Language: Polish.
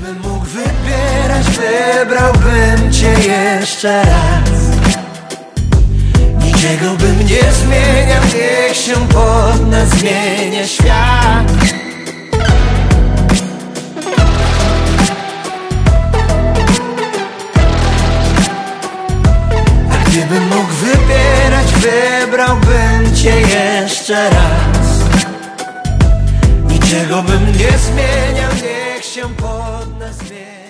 Gdybym mógł wybierać, wybrałbym cię jeszcze raz. Niczego bym nie zmieniał, niech się pod nas zmienia świat. A gdybym mógł wybierać, wybrałbym cię jeszcze raz. Niczego bym nie zmieniał, niech się pod nas zmienia.